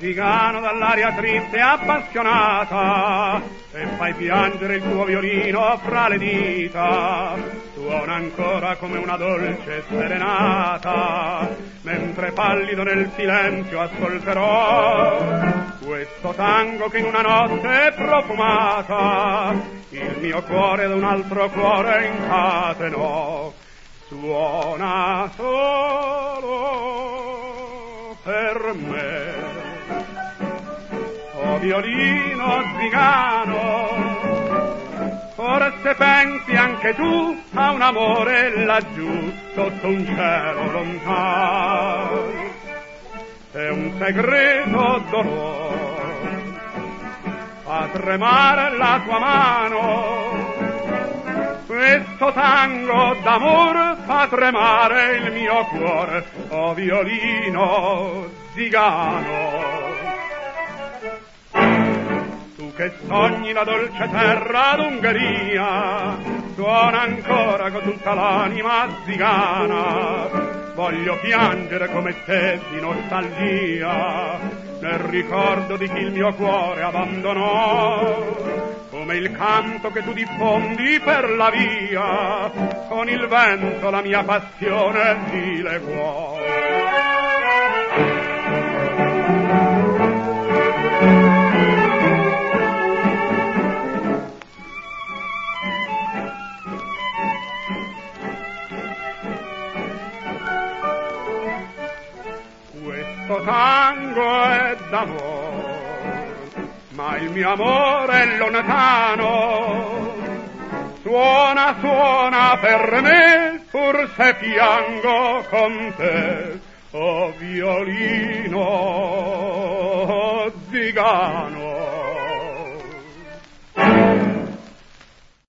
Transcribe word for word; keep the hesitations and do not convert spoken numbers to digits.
zigano dall'aria triste e appassionata, e fai piangere il tuo violino fra le dita, suona ancora come una dolce serenata, mentre pallido nel silenzio ascolterò questo tango che in una notte profumata il mio cuore ad un altro cuore incatenò. Suona solo per me, o violino zigano, forse pensi anche tu a un amore laggiù sotto un cielo lontano, è un segreto dolore fa tremare la tua mano, questo tango d'amor fa tremare il mio cuore, o violino zigano. Tu che sogni la dolce terra d'Ungheria, suona ancora con tutta l'anima zigana, voglio piangere come te di nostalgia, nel ricordo di chi il mio cuore abbandonò, come il canto che tu diffondi per la via, con il vento la mia passione dileguò. Questo tango è d'amor, ma il mio amore è lontano, suona, suona per me, pur se piango con te, o violino zigano.